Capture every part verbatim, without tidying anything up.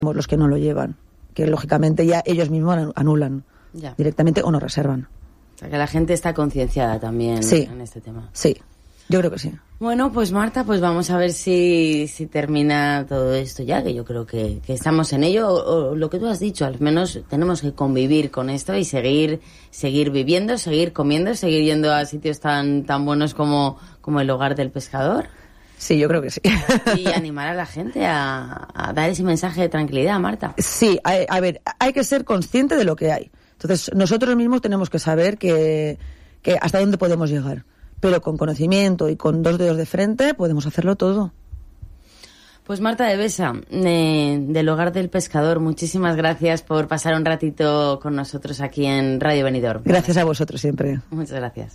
los que no lo llevan, que lógicamente ya ellos mismos anulan ya. directamente o no reservan. O sea, que la gente está concienciada también sí, en este tema. Sí, yo creo que sí. Bueno, pues Marta, pues vamos a ver si, si termina todo esto ya, que yo creo que, que estamos en ello, o, o lo que tú has dicho, al menos tenemos que convivir con esto y seguir seguir viviendo, seguir comiendo, seguir yendo a sitios tan tan buenos como, como el Hogar del Pescador. Sí, yo creo que sí. Y animar a la gente a, a dar ese mensaje de tranquilidad, Marta. Sí, a, a ver, hay que ser consciente de lo que hay. Entonces, nosotros mismos tenemos que saber que, que hasta dónde podemos llegar. Pero con conocimiento y con dos dedos de frente podemos hacerlo todo. Pues Marta de Besa, eh, del Hogar del Pescador, muchísimas gracias por pasar un ratito con nosotros aquí en Radio Benidorm. Gracias a vosotros siempre. Muchas gracias.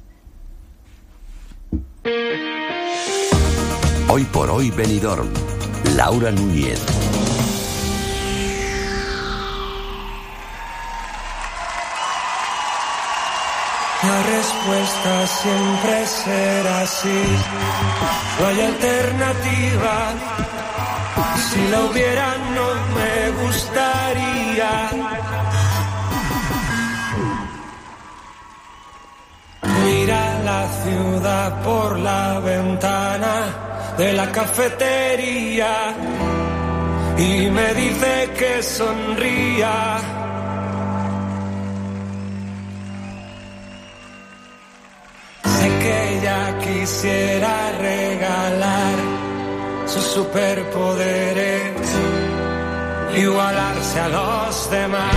Hoy por hoy Benidorm, Laura Núñez. La respuesta siempre será sí, no hay alternativa, si la hubiera no me gustaría. Mira la ciudad por la ventana de la cafetería y me dice que sonría. Sé que ella quisiera regalar sus superpoderes, igualarse a los demás.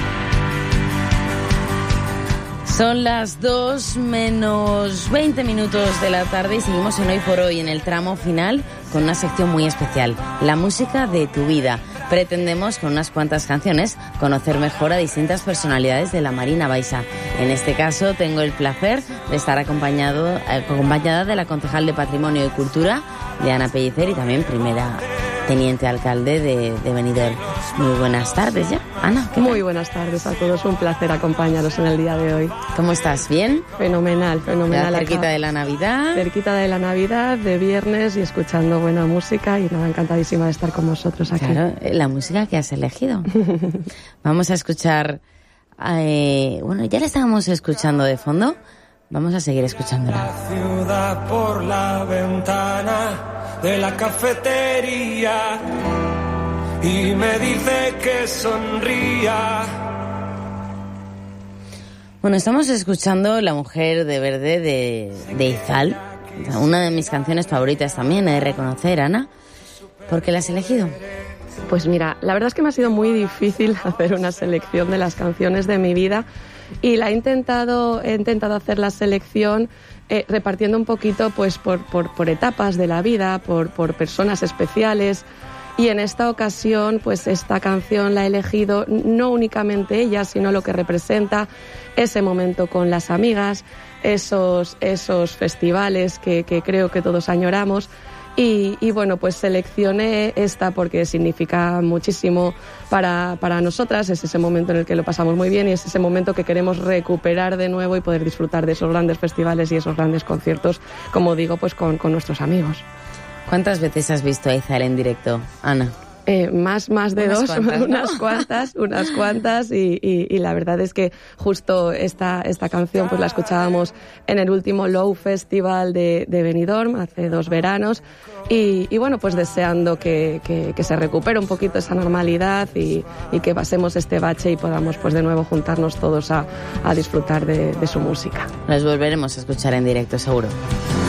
Son las dos menos veinte minutos de la tarde y seguimos en Hoy por Hoy, en el tramo final, con una sección muy especial, la música de tu vida. Pretendemos, con unas cuantas canciones, conocer mejor a distintas personalidades de la Marina Baixa. En este caso, tengo el placer de estar acompañado, acompañada de la concejal de Patrimonio y Cultura, de Ana Pellicer, y también primera teniente alcalde de, de Benidorm. Muy buenas tardes ya, Ana. Muy buenas tardes a todos, un placer acompañaros en el día de hoy. ¿Cómo estás? ¿Bien? Fenomenal, fenomenal. Ya cerquita acá. de la Navidad. Cerquita de la Navidad, de viernes, y escuchando buena música, y nada, encantadísima de estar con vosotros aquí. Claro, la música que has elegido. Vamos a escuchar, eh, bueno, ya la estábamos escuchando de fondo, vamos a seguir escuchándola. La ciudad por la ventana de la cafetería y me dice que sonría. Bueno, estamos escuchando La Mujer de Verde de, de Izal, una de mis canciones favoritas también, he de reconocer, Ana. ¿Por qué la has elegido? Pues mira, la verdad es que me ha sido muy difícil hacer una selección de las canciones de mi vida, y la he intentado, he intentado hacer la selección eh, repartiendo un poquito pues por, por, por etapas de la vida, por, por personas especiales. Y en esta ocasión, pues esta canción la he elegido no únicamente ella, sino lo que representa ese momento con las amigas, esos, esos festivales que, que creo que todos añoramos. Y, y bueno, pues seleccioné esta porque significa muchísimo para, para nosotras. Es ese momento en el que lo pasamos muy bien y es ese momento que queremos recuperar de nuevo y poder disfrutar de esos grandes festivales y esos grandes conciertos, como digo, pues con, con nuestros amigos. ¿Cuántas veces has visto a Izal en directo, Ana? Eh, más, más de unas dos, cuantas, ¿no? unas cuantas, unas cuantas y, y, y la verdad es que justo esta, esta canción pues la escuchábamos en el último Low Festival de, de Benidorm hace dos veranos y, y bueno, pues deseando que, que, que se recupere un poquito esa normalidad y, y que pasemos este bache y podamos pues de nuevo juntarnos todos a, a disfrutar de, de su música. Nos volveremos a escuchar en directo, seguro.